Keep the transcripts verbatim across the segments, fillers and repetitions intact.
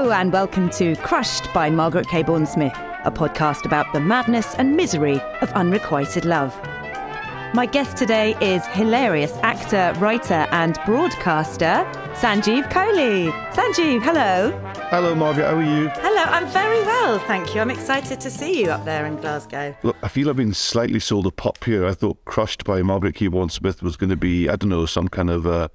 Hello and welcome to Crushed by Margaret K. Bourne-Smith, a podcast about the madness and misery of unrequited love. My guest today is hilarious actor, writer and broadcaster, Sanjeev Kohli. Sanjeev, hello. Hello, Margaret. How are you? Hello, I'm very well, thank you. I'm excited to see you up there in Glasgow. Look, I feel I've been slightly sold a pop here. I thought Crushed by Margaret K. Bourne-Smith was going to be, I don't know, some kind of a,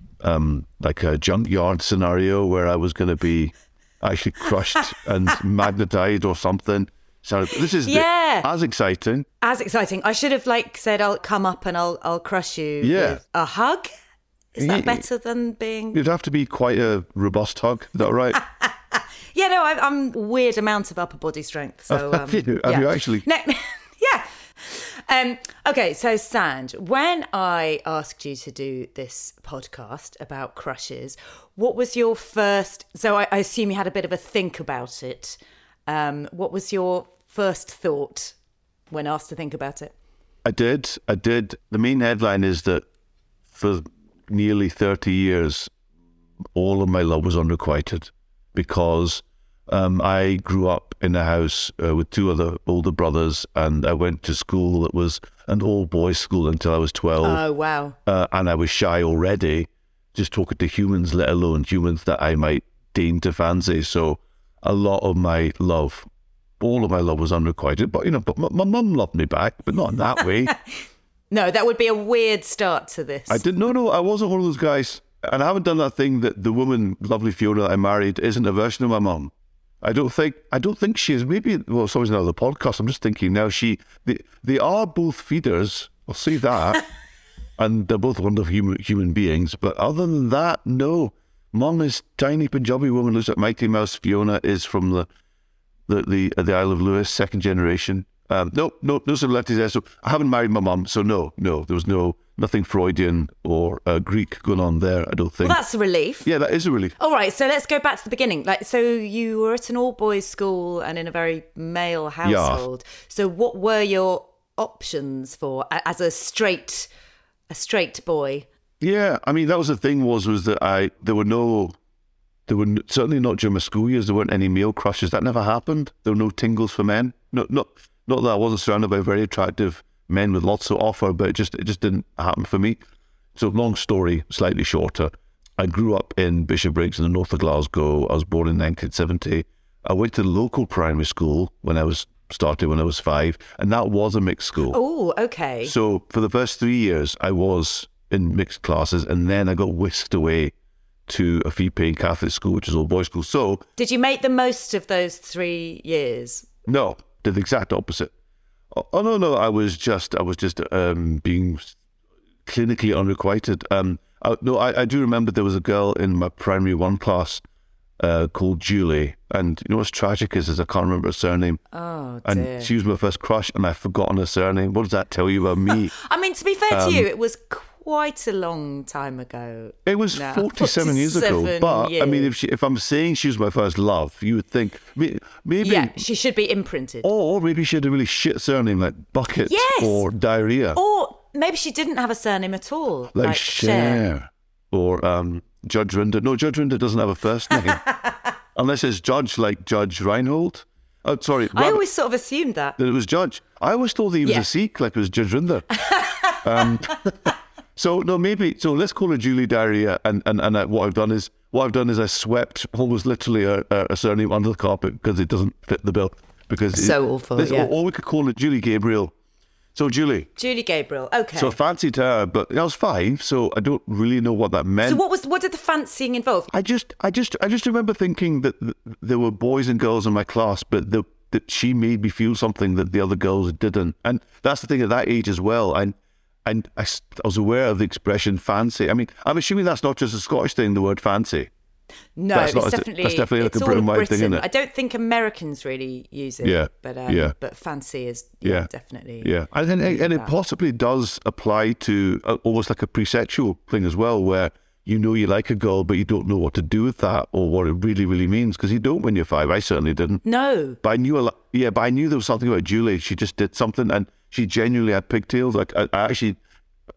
um, like a junkyard scenario where I was going to be actually crushed and magnetised or something. So this is yeah. the, as exciting. As exciting. I should have like said I'll come up and I'll I'll crush you yeah. with a hug. Is that better than being... It'd have to be quite a robust hug. Is that right? yeah, no, I, I'm a weird amount of upper body strength. So um, have you, have yeah. you actually? No, yeah. Um, okay, so Sanj, when I asked you to do this podcast about crushes, what was your first... So I, I assume you had a bit of a think about it. Um, what was your first thought when asked to think about it? I did. I did. The main headline is that for nearly thirty years, all of my love was unrequited because um, I grew up in a house uh, with two other older brothers, and I went to school that was an all-boys school until I was twelve. Oh, wow. Uh, and I was shy already, just talking to humans, let alone humans that I might deign to fancy. So a lot of my love, all of my love was unrequited. But, you know, but my mum loved me back, but not in that way. No, that would be a weird start to this. I didn't, no, no, I wasn't one of those guys. And I haven't done that thing that the woman, lovely Fiona, that I married, isn't a version of my mum. I don't think, I don't think she is. Maybe, well, it's always another podcast. I'm just thinking now she, they, they are both feeders. I'll say that. And they're both wonderful human, human beings. But other than that, no. Mum is tiny Punjabi woman, looks like Mighty Mouse. Fiona is from the, the, the, the Isle of Lewis, second generation. Um, no, no, no similarities there. So I haven't married my mum, so no, no, there was no nothing Freudian or uh, Greek going on there. I don't think. Well, that's a relief. Yeah, that is a relief. All right, so let's go back to the beginning. Like, so you were at an all-boys school and in a very male household. Yeah. So what were your options for as a straight, a straight boy? Yeah, I mean that was the thing was was that I there were no. There were certainly not during my school years. There weren't any male crushes. That never happened. There were no tingles for men. No, not not that I wasn't surrounded by very attractive men with lots to offer, but it just it just didn't happen for me. So long story, slightly shorter. I grew up in Bishopbriggs in the north of Glasgow. I was born in nineteen seventy. I went to the local primary school when I was started when I was five, and that was a mixed school. Oh, okay. So for the first three years, I was in mixed classes, and then I got whisked away to a fee-paying Catholic school, which is all boys' school. So, did you make the most of those three years? No, did the exact opposite. Oh, oh no, no, I was just, I was just um, being clinically unrequited. Um, I, no, I, I do remember there was a girl in my primary one class uh, called Julie, and you know what's tragic is, is I can't remember her surname. Oh, dear. And she was my first crush, and I've forgotten her surname. What does that tell you about me? I mean, to be fair um, to you, it was quite a long time ago. It was now. forty-seven years ago. But years. I mean, if she, if I'm saying she was my first love, you would think maybe, yeah, she should be imprinted. Or maybe she had a really shit surname like Bucket yes. or Diarrhea. Or maybe she didn't have a surname at all, like, like Cher. Cher Or um, Judge Rinder. No, Judge Rinder doesn't have a first name unless it's Judge, like Judge Reinhold. Oh, sorry. I always sort of assumed that that it was Judge. I always thought that he was yeah. a Sikh, like it was Judge Rinder. um, So no, maybe so. Let's call her Julie Diarrhea, and and and I, what I've done is what I've done is I swept almost literally a, a surname under the carpet because it doesn't fit the bill. Because so it, awful. this, yeah. or, or we could call her Julie Gabriel. So Julie, Julie Gabriel. Okay. So I fancied her, but I was five, so I don't really know what that meant. So what was what did the fancying involve? I just, I just, I just remember thinking that th- there were boys and girls in my class, but the, that she made me feel something that the other girls didn't, and that's the thing at that age as well. And And I, I was aware of the expression fancy. I mean, I'm assuming that's not just a Scottish thing, the word fancy. No, that's it's not, definitely that's definitely like it's a Britain-wide Britain. thing, isn't it? I don't think Americans really use it. Yeah, but um, yeah. but fancy is yeah, yeah. definitely. Yeah, and and, and it possibly does apply to uh, almost like a pre-sexual thing as well, where you know you like a girl, but you don't know what to do with that or what it really, really means, because you don't when you're five. I certainly didn't. No. But I knew a lot. Yeah, but I knew there was something about Julie. She just did something, and she genuinely had pigtails. Like I, I actually.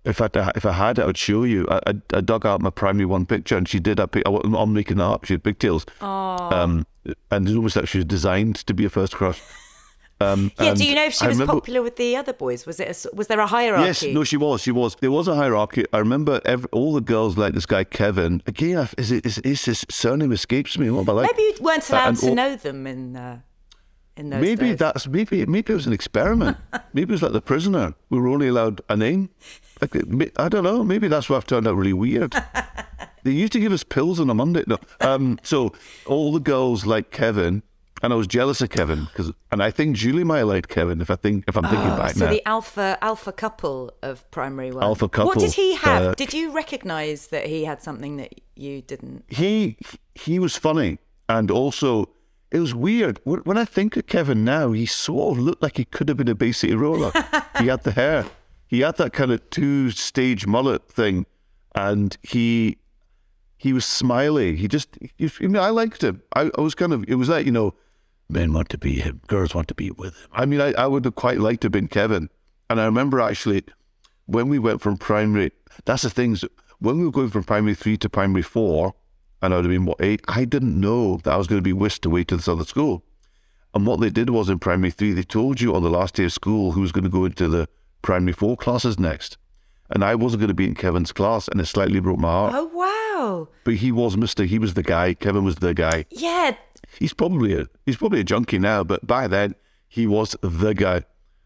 In fact, I, if I had it, I would show you. I, I, I dug out my primary one picture, and she did. I, pic- I, I'm making that up. She had pigtails. Um, and it's almost like she was designed to be a first crush. Um, yeah, do you know if she I was remember, popular with the other boys? Was it? A, was there a hierarchy? Yes, no, she was. She was. There was a hierarchy. I remember every, all the girls like this guy Kevin. Again, I- is it is, is his surname escapes me? What am I like? Maybe you weren't allowed and to all- know them in uh, in those Maybe days. that's maybe maybe it was an experiment. Maybe it was like The Prisoner. We were only allowed a name. Like, I don't know. Maybe that's why I've turned out really weird. They used to give us pills on a Monday. No, um, so all the girls like Kevin, and I was jealous of Kevin because, and I think Julie might have liked Kevin. If I think if I'm thinking Oh, back so now, the alpha alpha couple of primary one. Alpha couple, What did he have? uh, Did you recognise that he had something that you didn't? he he was funny, and also it was weird. When when I think of Kevin now, he sort of looked like he could have been a Bay City Roller. He had the hair. He had that kind of two-stage mullet thing, and he he was smiley. He just, he, I mean, I liked him. I, I was kind of, it was like, you know, men want to be him, girls want to be with him. I mean, I, I would have quite liked to have been Kevin. And I remember actually, when we went from primary, that's the thing, when we were going from primary three to primary four, and I would have been, what, eight, I didn't know that I was going to be whisked away to this other school. And what they did was in primary three, they told you on the last day of school who was going to go into the primary four classes next. And I wasn't going to be in Kevin's class, and it slightly broke my heart. Oh wow! But he was Mister He was the guy. Kevin was the guy. Yeah, He's probably a he's probably a junkie now, but back then he was the guy.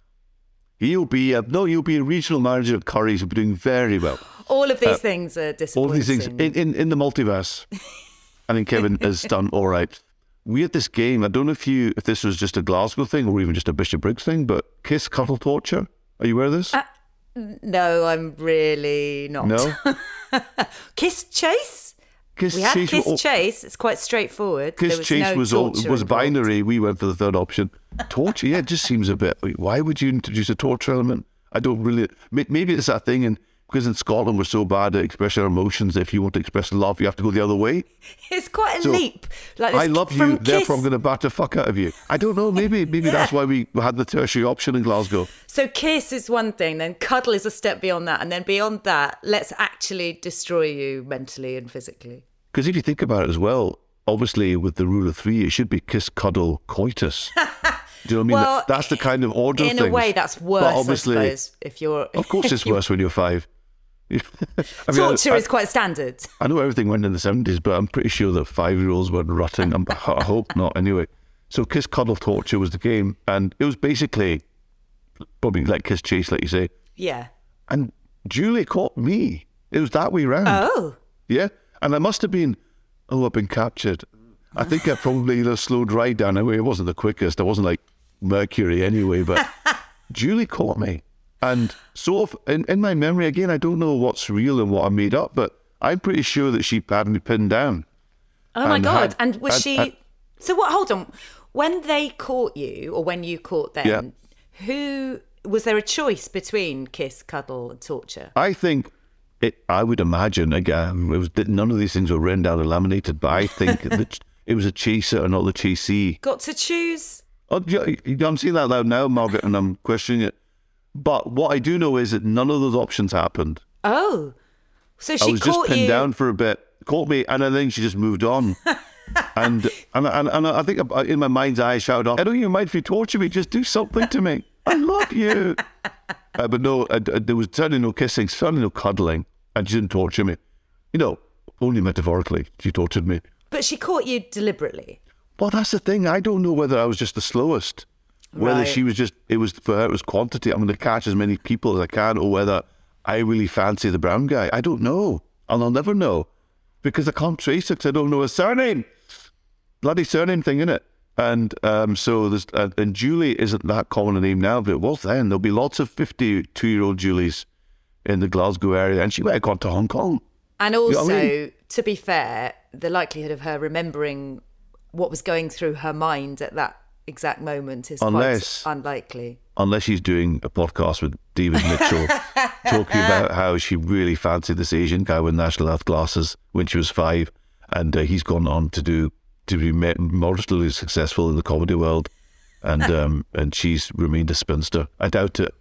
He'll be a, no, he'll be a regional manager at Curry's. He'll be doing very well. all of these Uh, things are All disappointing. these things in, in, in the multiverse. I think Kevin has done all right. We had this game. I don't know if you if this was just a Glasgow thing or even just a Bishop Briggs thing, but Kiss Cuddle Torture. Are you aware of this? Uh, No, I'm really not. No. Kiss Chase? Kiss We had Chase. Kiss oh, Chase. It's quite straightforward. Kiss there was Chase no was all, torture was involved. binary. We went for the third option. Torture. Yeah, it just seems a bit. Why would you introduce a torture element? I don't really. may- Maybe it's that thing, and because in Scotland we're so bad at expressing our emotions. If you want to express love, you have to go the other way. It's quite a So, leap. Like I this- love you, from therefore Kiss- I'm going to bat the fuck out of you. I don't know. Maybe maybe that's why we had the tertiary option in Glasgow. So kiss is one thing, then cuddle is a step beyond that, and then beyond that, let's actually destroy you mentally and physically. Because if you think about it as well, obviously with the rule of three, it should be kiss, cuddle, coitus. Do you know what I mean? Well, That- that's the kind of order of In things. a way, that's But worse, obviously, I suppose. If you're, of course, if it's you- worse when you're five. I mean, Torture I, is quite standard. I know everything went in the seventies, but I'm pretty sure that five-year-olds weren't rutting. I'm, I hope not, anyway. So Kiss, Cuddle, Torture was the game, and it was basically probably like Kiss, Chase, like you say. Yeah. And Julie caught me. It was that way round. Oh. Yeah, and I must have been, oh, I've been captured. I think I probably you know, slowed right down. Anyway, it wasn't the quickest. I wasn't like Mercury anyway, but Julie caught me. And sort of, in, in my memory, again, I don't know what's real and what I made up, but I'm pretty sure that she had me pinned down. Oh my And God. had- and was had- she... had- so what, hold on. When they caught you, or when you caught them, Yeah. who... Was there a choice between kiss, cuddle and torture? I think, it. I would imagine, again, it was, none of these things were written down or laminated, but I think that it was a chaser or not the chasee. Got to choose? Oh, yeah, I'm saying that loud now, Margaret, and I'm questioning it. But what I do know is that none of those options happened. Oh. So she I was just caught pinned you... down for a bit, caught me, and I think she just moved on. and, and and and I think in my mind's eye, I shouted off, I don't even mind if you torture me, just do something to me. I love you. uh, but no, uh, uh, there was certainly no kissing, certainly no cuddling, and she didn't torture me. You know, only metaphorically, she tortured me. But she caught you deliberately. Well, that's the thing. I don't know whether I was just the slowest, whether Right. she was just, it was for her, it was quantity. I'm going to catch as many people as I can, or whether I really fancy the brown guy. I don't know. And I'll never know because I can't trace it because I don't know his surname. Bloody surname thing, innit? And um, so there's, uh, and Julie isn't that common a name now, but it was then. There'll be lots of fifty-two-year-old Julies in the Glasgow area, and she might have gone to Hong Kong. And also, You know what I mean? to be fair, the likelihood of her remembering what was going through her mind at that exact moment is Unless- quite unlikely. Unless she's doing a podcast with David Mitchell talking about how she really fancied this Asian guy with national health glasses when she was five, and uh, he's gone on to do to be me- moderately successful in the comedy world, and um, and she's remained a spinster. I doubt it.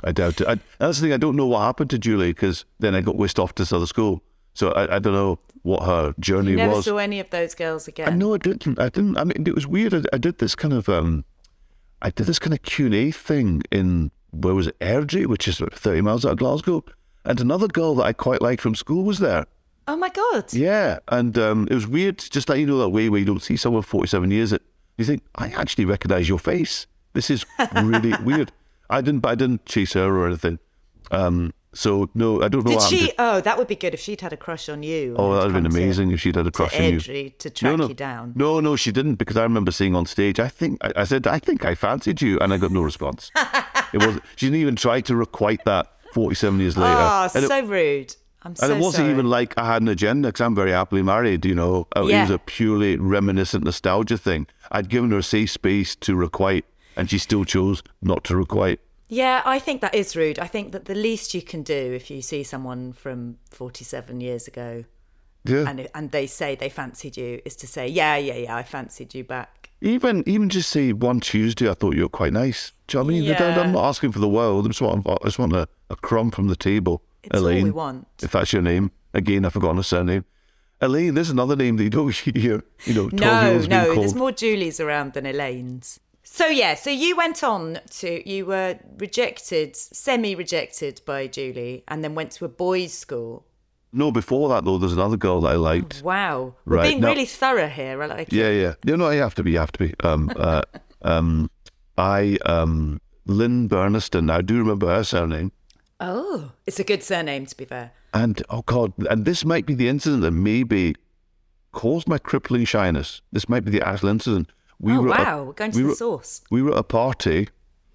I doubt it. I, that's the thing. I don't know what happened to Julie because then I got whisked off to this other school. So I, I don't know what her journey You never was. saw any of those girls again. I know I didn't. I didn't. I mean, it was weird. I, I did this kind of. Um, I did this kind of Q and A thing in where was it, Airdrie, which is about thirty miles out of Glasgow, and another girl that I quite liked from school was there. Oh my God. Yeah, and um, it was weird. Just like, you know, that way where you don't see someone forty-seven years, that you think, I actually recognise your face. This is really weird. I didn't, but I didn't chase her or anything. Um, so no, I don't know. Did what she? happened. Oh, that would be good if she'd had a crush on you. Oh, and that had would have been come to- amazing if she'd had a crush to on you. Airdrie to track no, no. you down. No, no, she didn't, because I remember seeing on stage, I think, I, I said, I think I fancied you, and I got no response. It was She didn't even try to requite that forty-seven years later. Oh, And it- so rude. I'm so And it wasn't sorry. even like I had an agenda, because I'm very happily married, you know. Uh, It Yeah. was a purely reminiscent nostalgia thing. I'd given her a safe space to requite, and she still chose not to requite. Yeah, I think that is rude. I think that the least you can do if you see someone from forty-seven years ago Yeah. and and they say they fancied you is to say, yeah, yeah, yeah, I fancied you back. Even even just say one Tuesday, I thought you were quite nice. Do you know what I mean? Yeah. I'm not asking for the world. I just want, I just want a, a crumb from the table. It's all Elaine, we want. if that's your name. Again, I've forgotten her surname. Elaine, there's another name that you don't hear, you know, twelve No, year olds being no, called. there's more Julies around than Elaine's. So yeah, so you went on to, you were rejected, semi-rejected by Julie, and then went to a boys' school. No, before that, though, there's another girl that I liked. Wow, we're Right, being now- really thorough here. I like it. Yeah, yeah. No, no, you have to be, you have to be. Um, uh, um, I, um, Lynn Burniston, I do remember her surname. Oh, it's a good surname, to be fair. And, oh God, and this might be the incident that maybe caused my crippling shyness. This might be the actual incident. We oh were at a- wow, we're going to we the were- source. We were at a party,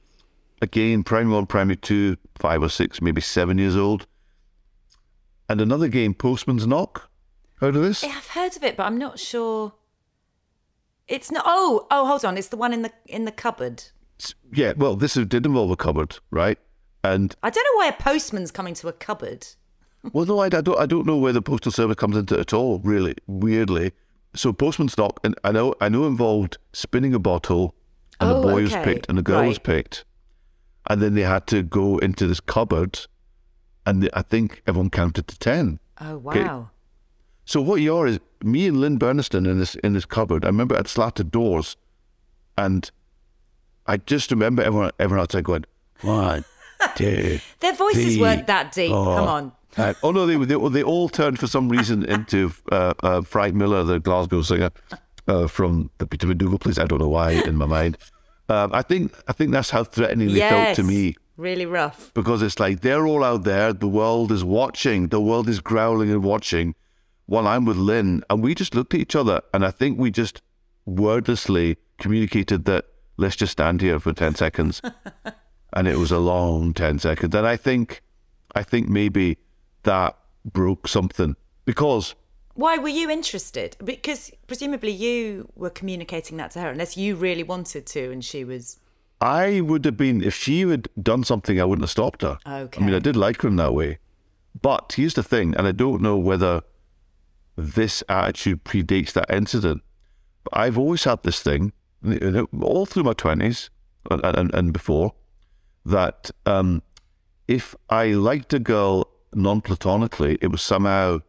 again, primary one, primary two, five or six, maybe seven years old. And another game, Postman's Knock. Heard of this? Yeah, I've heard of it, but I'm not sure. It's not. Oh, oh, hold on. It's the one in the in the cupboard. S- Yeah, well, this is- did involve a cupboard, right? And, I don't know why a postman's coming to a cupboard. well, no, I, I, don't, I don't know where the postal service comes into it at all, really, weirdly. So Postman's Knock, and I know, I know involved spinning a bottle, and Oh, a boy was okay, picked, and a girl was right. picked. And then they had to go into this cupboard, and they, I think everyone counted to ten. Oh Okay. wow. So what you are is me and Lynn Burniston in this in this cupboard. I remember it had slatted doors, and I just remember everyone everyone outside going one, two. Their voices three, weren't that deep. four, Come on. five. Oh no, they they they all turned for some reason into uh, uh, Frank Miller, the Glasgow singer uh, from the Peter McDougall plays. I don't know why in my mind. Um, I think I think that's how threatening they felt Yes. to me. Really rough. Because it's like they're all out there, the world is watching, the world is growling and watching, while I'm with Lynn, and we just looked at each other, and I think we just wordlessly communicated that let's just stand here for ten seconds, and it was a long ten seconds, and I think, I think maybe that broke something because Why were you interested? Because presumably you were communicating that to her, unless you really wanted to, and she was. I would have been, if she had done something, I wouldn't have stopped her. Okay. I mean, I did like her in that way. But here's the thing, and I don't know whether this attitude predates that incident, but I've always had this thing, you know, all through my twenties and, and, and before, that um, if I liked a girl non-platonically, it was somehow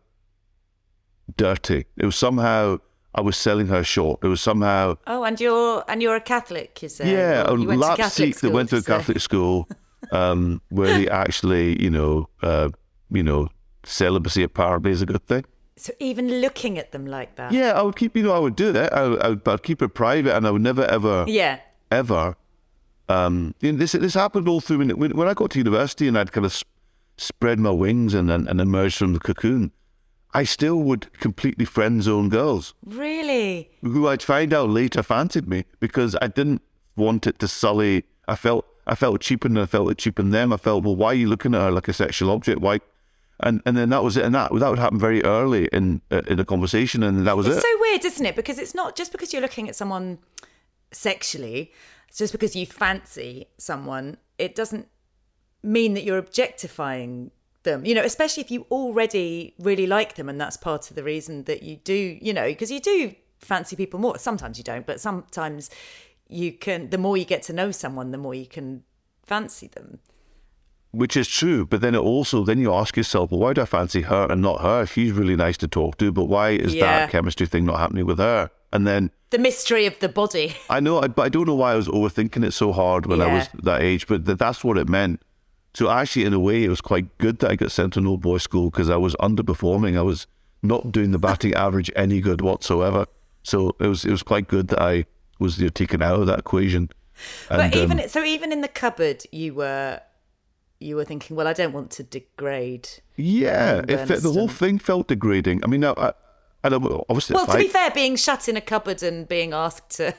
dirty. It was somehow I was selling her short. It was somehow... Oh, and you're and you're a Catholic, you say? Yeah, Or a you went to lap Catholic Sikh that school, went to a you say? Catholic school um, where they actually, you know, uh, you know, celibacy apparently is a good thing. So even looking at them like that. Yeah, I would keep, you know, I would do that. I, I would, I'd keep it private, and I would never, ever, Yeah. ever. Um, you know, this this happened all through when, when I got to university, and I'd kind of sp- spread my wings and and, and emerged from the cocoon. I still would completely friend zone girls Really? who I'd find out later fancied me because I didn't want it to sully. I felt I felt cheapened, and I felt it cheapened them. I felt, well, why are you looking at her like a sexual object? Why? And and then that was it. And that that would happen very early in uh, in a conversation, and that was It's it. so weird, isn't it? Because it's not just because you're looking at someone sexually, it's just because you fancy someone, it doesn't mean that you're objectifying them, you know, especially if you already really like them, and that's part of the reason that you do, you know, because you do fancy people more. Sometimes you don't, but sometimes you can, the more you get to know someone, the more you can fancy them. which is true. But then it also, then you ask yourself, well, why do I fancy her and not her? She's really nice to talk to, but why is Yeah. that chemistry thing not happening with her? And then The mystery of the body. I know, I- but I don't know why I was overthinking it so hard when I Yeah. was that age, but th- that's what it meant. So actually, in a way, it was quite good that I got sent to an old boys' school because I was underperforming. I was not doing the batting average any good whatsoever. So it was it was quite good that I was you know, taken out of that equation. But And, even um, so, even in the cupboard, you were you were thinking, well, I don't want to degrade. yeah, and it fe- the whole Bernstein. thing felt degrading. I mean, I, I, I don't, obviously, Well, if to I- be fair, being shut in a cupboard and being asked to,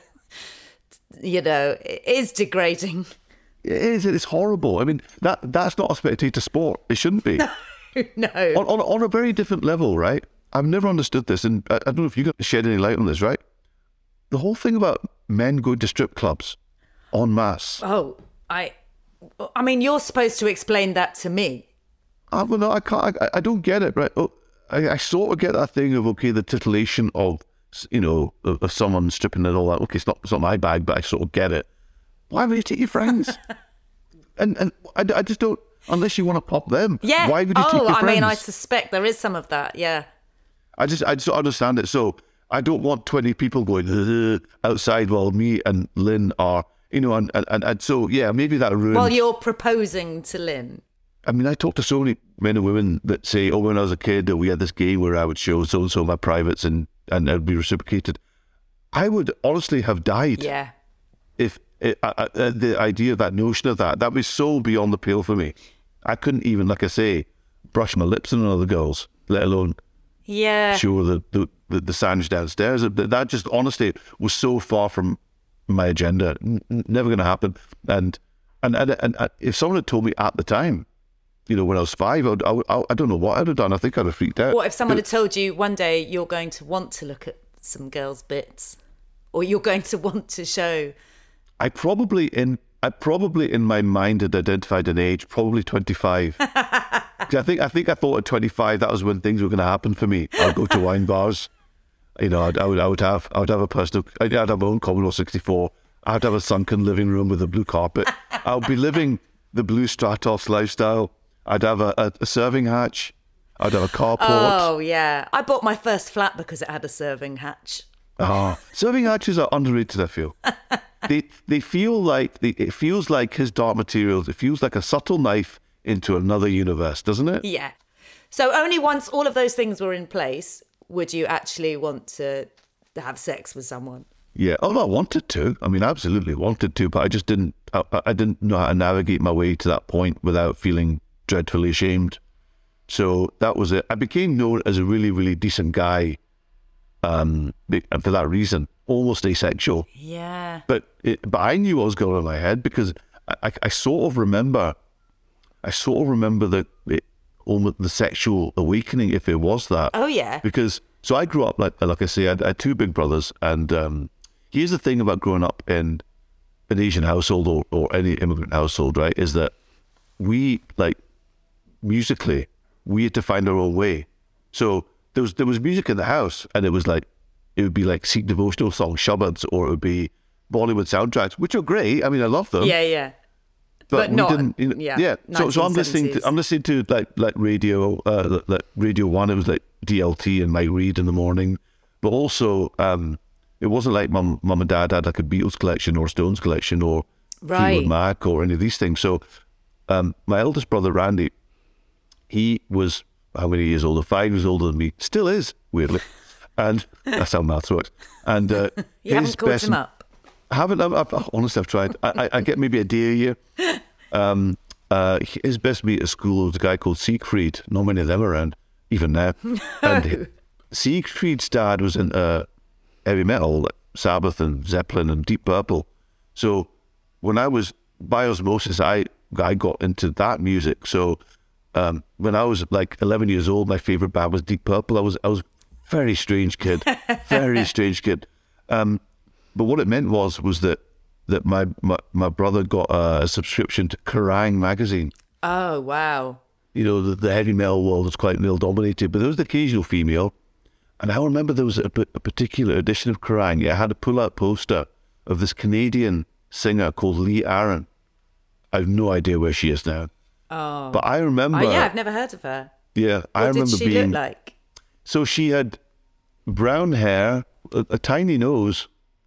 you know, it is degrading. it is. It's horrible. I mean, that that's not a spectator sport. It shouldn't be. No. on, on, on a very different level, right? I've never understood this, and I, I don't know if you got to shed any light on this, right? The whole thing about men going to strip clubs en masse. Oh, I, I mean, you're supposed to explain that to me. I, well, no, I can't. I, I don't get it, right? Oh, I, I sort of get that thing of okay, the titillation of you know of, of someone stripping and all that. Okay, it's not it's not my bag, but I sort of get it. Why would you take your friends? and and I, I just don't. Unless you want to pop them, Yeah. Why would you oh, take your I friends? mean, I suspect there is some of that. Yeah. I just I just don't understand it. So I don't want twenty people going "Ugh," outside while me and Lynn are, you know, and, and, and so, yeah, maybe that ruins... While you're proposing to Lynn. I mean, I talk to so many men and women that say, oh, when I was a kid, we had this game where I would show so-and-so my privates and, and it'd be reciprocated. I would honestly have died Yeah. if it, uh, uh, the idea of that notion of that, that was so beyond the pale for me. I couldn't even, like I say, brush my lips on other girls, let alone... Yeah. show the, the, the, the sandwich downstairs. That that just honestly was so far from my agenda. N- n- never going to happen. And and, and and and if someone had told me at the time, you know, when I was five, I, would, I, would, I, I don't know what I'd have done. I think I'd have freaked out. What if someone had told you one day you're going to want to look at some girls' bits, or you're going to want to show? I probably in I probably in my mind had identified an age, probably twenty-five. I think I think I thought at twenty-five that was when things were going to happen for me. I'd go to wine bars, you know. I'd, I would I would have I would have a personal. I'd have my own Commodore sixty-four. I'd have a sunken living room with a blue carpet. I would be living the blue Stratos lifestyle. I'd have a, a, a serving hatch. I'd have a carport. Oh yeah, I bought my first flat because it had a serving hatch. Oh, serving hatches are underrated, I feel. they they feel like they, it feels like his Dark Materials. It feels like a subtle knife into another universe, doesn't it? Yeah. So only once all of those things were in place would you actually want to have sex with someone. Yeah. Oh, I wanted to. I mean, absolutely wanted to, but I just didn't. I, I didn't know how to navigate my way to that point without feeling dreadfully ashamed. So that was it. I became known as a really, really decent guy. Um, and for that reason, almost asexual. Yeah. But it, but I knew what was going on in my head because I, I, I sort of remember, I sort of remember the it, almost the sexual awakening, if it was that. Oh yeah. Because so I grew up like like I say, I had, I had two big brothers, and um, here's the thing about growing up in an Asian household or, or any immigrant household, right? Is that we like musically we had to find our own way. So there was there was music in the house, and it was like it would be like Sikh devotional songs, shabbads, or it would be Bollywood soundtracks, which are great. I mean, I love them. Yeah, yeah. But, But we not- didn't. You know, yeah, yeah. So, so I'm listening. To, nineteen seventies. I'm listening to like like radio, uh, like Radio One. It was like D L T and Mike Reid in the morning. But also, um, it wasn't like mum, mum and dad had like a Beatles collection or Stones collection or Right. Fleetwood Mac or any of these things. So, um, my eldest brother Randy, he was how many years older? Five years older than me. Still is, weirdly. And that's how maths works. And uh, You haven't caught him up. I haven't. I've, I've, honestly, I've tried. I, I, I get maybe a day a year. Um, uh, his best mate at school was a guy called Siegfried. Not many of them around, even now. And he- Siegfried's dad was in uh, heavy metal, like Sabbath and Zeppelin and Deep Purple. So when I was by osmosis, I I got into that music. So um, when I was like eleven years old, my favorite band was Deep Purple. I was I was a very strange kid, very strange kid. Um, But what it meant was was that that my my, my brother got a, a subscription to Kerrang magazine. Oh wow. You know, the, the heavy metal world was quite male dominated, but there was the occasional female. And I remember there was a, a particular edition of Kerrang. It had a pull-out poster of this Canadian singer called Lee Aaron. I have no idea where she is now. Oh. But I remember. Oh, yeah, I've never heard of her. Yeah, What I remember did she being. look like? So she had brown hair, a, a tiny nose,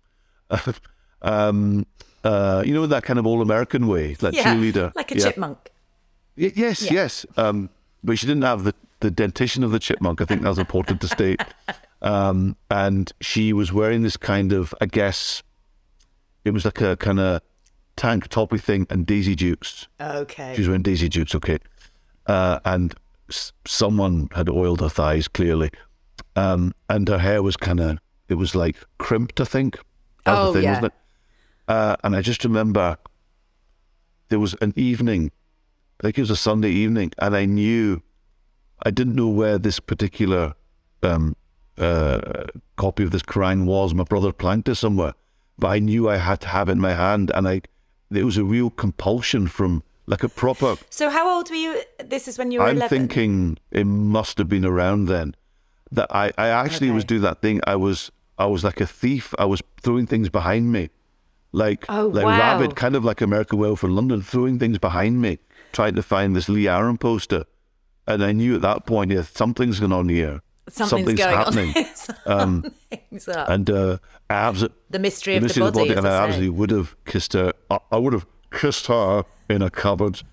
um, uh, you know, that kind of old American way, like Yeah, cheerleader. like a yeah. chipmunk. Y- yes, Yeah. yes. Um, but she didn't have the, the dentition of the chipmunk. I think that was important to state. Um, and she was wearing this kind of, I guess, it was like a kind of tank toppy thing and Daisy Dukes. Okay. She was wearing Daisy Dukes, okay. Uh, and s- someone had oiled her thighs, clearly. Um, and her hair was kind of, it was like crimped, I think. That was Oh, the thing, yeah. wasn't it? Uh, and I just remember there was an evening, I think it was a Sunday evening, and I knew, I didn't know where this particular um, uh, copy of this Quran was. My brother planked it somewhere, but I knew I had to have it in my hand, and I, there was a real compulsion from, like a proper, So how old were you? This is when you were I'm eleven? thinking it must have been around then, that I, I actually Okay. was doing that thing. I was, I was like a thief. I was throwing things behind me. Like, Oh, like wow. rabid, kind of like American Werewolf in London, throwing things behind me, trying to find this Lee Aaron poster. And I knew at that point, yeah, something's going on here. Something's, going happening. on. Something's up. And uh, I abso- The mystery the of the mystery body, as and they I say. absolutely would have kissed her. I, I would have kissed her in a cupboard.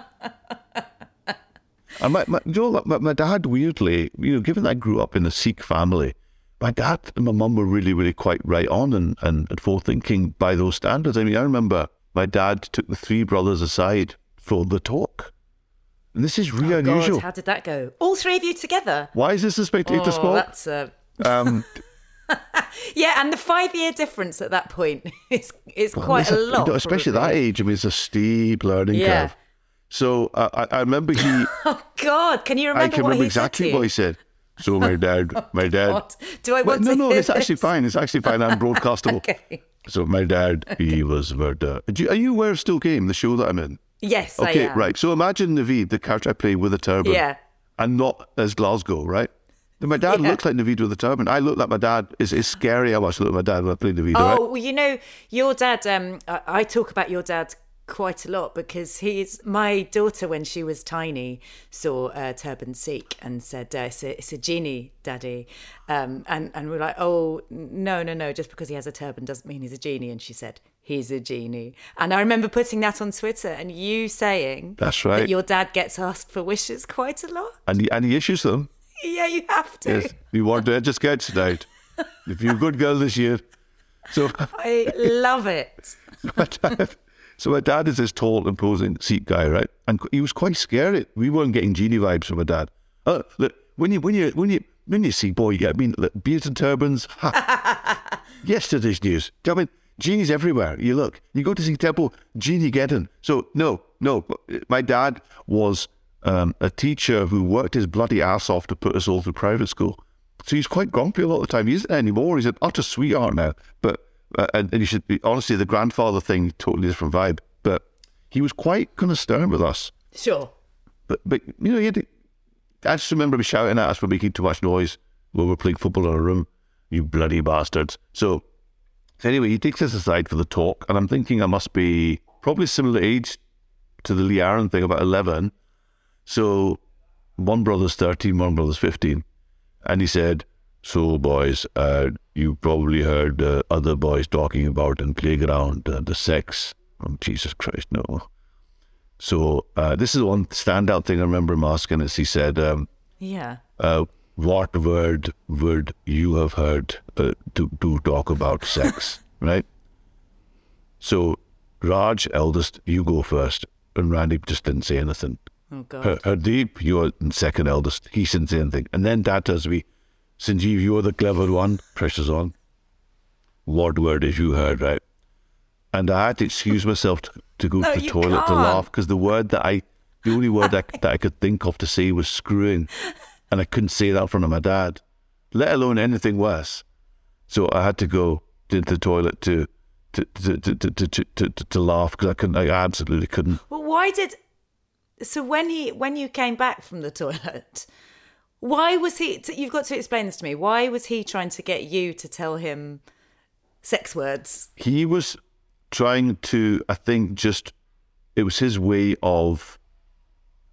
And my, my, you know, like, my, my dad, weirdly, you know, given I grew up in a Sikh family, my dad and my mum were really, really quite right on and, and, and forward-thinking by those standards. I mean, I remember my dad took the three brothers aside for the talk. And this is really Oh, unusual. God, how did that go? All three of you together? Why is this a spectator Oh, sport? that's a... Um, Yeah, and the five-year difference at that point is is well, quite it's a lot. you know, especially at that probably. age. I mean, it's a steep learning Yeah. curve. So uh, I, I remember he... Oh, God, can you I remember can what remember he exactly said to what you? he said. So my dad, my dad... God. Do I Well, want no, to no, hear it's actually this? fine. It's actually fine. I'm broadcastable. Okay. So my dad, he was murdered. Do you, are you aware of Still Game, the show that I'm in? Yes, Okay, I am. right. So imagine Naveed, the character I play with a turban. Yeah. And not as Glasgow, right? Then my dad Yeah. looks like Naveed with a turban. I look like my dad. It's, it's scary how much I look like my dad when I play Naveed, Oh, right? well, you know, your dad, um, I, I talk about your dad quite a lot because he's, my daughter, when she was tiny, saw uh, Turban Sikh and said, uh, it's, a, it's a genie, daddy. Um, and, and we're like, oh, no, no, no, just because he has a turban doesn't mean he's a genie. And she said, he's a genie. And I remember putting that on Twitter and you saying That's right. that your dad gets asked for wishes quite a lot. And, he, and he issues them. Yeah, you have to. Yes. You want to just get tonight. If you're a good girl this year. So I love it. my dad, so my dad is this tall, imposing Sikh guy, right? And he was quite scary. We weren't getting genie vibes from my dad. Uh, look, when you when you when you when you see boy, I mean, look, beards and turbans. Ha. Yesterday's news. Do you know what I mean? Genies everywhere. You look, you go to see temple, genie getting. So no, no. My dad was um, a teacher who worked his bloody ass off to put us all through private school. So he's quite grumpy a lot of the time. He isn't anymore. He's an utter sweetheart now. But uh, and, and you should be honestly, the grandfather thing, totally different vibe. But he was quite kind of stern with us. Sure. But but you know, he had to, I just remember him shouting at us for making too much noise when we were playing football in a room. You bloody bastards. So, so anyway, he takes us aside for the talk, and I'm thinking I must be probably similar age to the Lee Aaron thing, about eleven. So one brother's thirteen, one brother's fifteen. And he said, so boys, uh, you probably heard uh, other boys talking about in playground uh, the sex. Oh, Jesus Christ, no. So uh, this is one standout thing I remember him asking us. He said, um, Yeah. uh, what word would you have heard uh, to, to talk about sex, right? So Raj, eldest, you go first. And Randy just didn't say anything. Oh, God. Har- Hardeep, you're the second eldest. He didn't say anything. And then Dad tells me, Sanjeev, you're the clever one. Pressure's on. What word have you heard, right? And I had to excuse myself to, to go No, to the you toilet to can't. laugh because the word that I, the only word that, that I could think of to say was screwing. And I couldn't say that in front of my dad, let alone anything worse. So I had to go into the toilet to to to to to to, to, to, to laugh because I couldn't. I absolutely couldn't. Well, why did... So when he when you came back from the toilet, why was he... t- You've got to explain this to me. Why was he trying to get you to tell him sex words? He was trying to, I think, just, it was his way of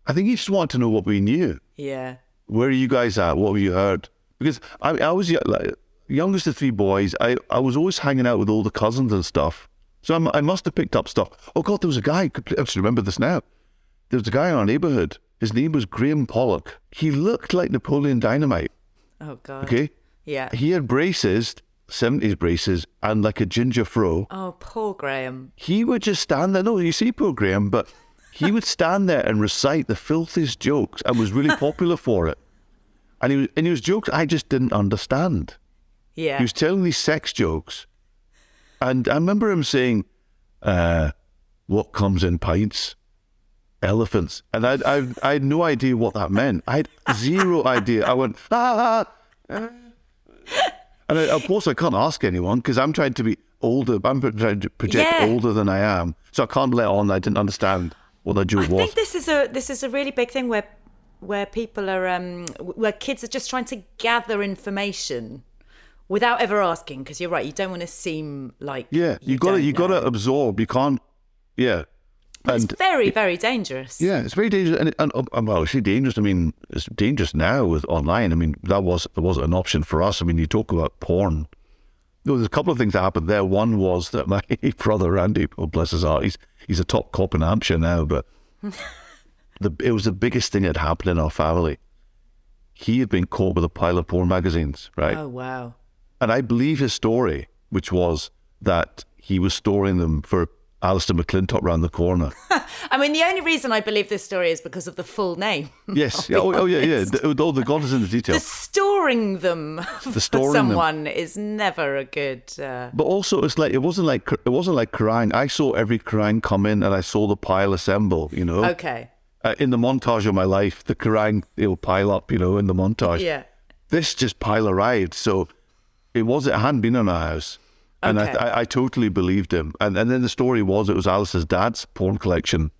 I think he just wanted to know what we knew. Yeah. Where are you guys at? What have you heard? Because I, I was like, youngest of three boys. I, I was always hanging out with all the cousins and stuff. So I'm, I must have picked up stuff. Oh, God, there was a guy. I actually remember this now. There was a guy in our neighbourhood. His name was Graham Pollock. He looked like Napoleon Dynamite. Oh, God. Okay? Yeah. He had braces, seventies braces, and like a ginger fro. Oh, poor Graham. He would just stand there. No, you see poor Graham, but he would stand there and recite the filthiest jokes and was really popular for it. And he was, and he was jokes I just didn't understand. Yeah. He was telling these sex jokes. And I remember him saying, uh, what comes in pints? Elephants. And I, I, I had no idea what that meant. I had zero idea. I went, ah, ah, ah. And I, of course I can't ask anyone because I'm trying to be older. I'm trying to project Yeah. older than I am. So I can't let on I didn't understand what that joke I was. think this is a this is a really big thing where where people are um where kids are just trying to gather information without ever asking, because you're right, you don't want to seem like Yeah, you, you gotta don't you gotta know. absorb. You can't. Yeah, But and it's very very dangerous. yeah, it's very dangerous. And, it, and um, well, it's dangerous. I mean, it's dangerous now with online. I mean, that was that wasn't an option for us. I mean, you talk about porn. There was a couple of things that happened there. One was that my brother Randy, oh bless his heart, he's he's a top cop in Hampshire now, but the it was the biggest thing that happened in our family. He had been caught with a pile of porn magazines, right? Oh wow. And I believe his story, which was that he was storing them for Alistair McClintock round the corner. I mean, the only reason I believe this story is because of the full name. Yes. Yeah, oh, oh, yeah, yeah. The, oh, the God is in the detail. The storing them for storing them. someone is never a good. Uh... But also, it's like it wasn't like it wasn't like crying. I saw every crying come in, and I saw the pile assemble. You know. Okay. Uh, in the montage of my life, the crying it'll pile up. You know, in the montage. Yeah. This just pile arrived, so it was. It hadn't been in our house. And Okay. I, I, I totally believed him. And and then the story was it was Alice's dad's porn collection.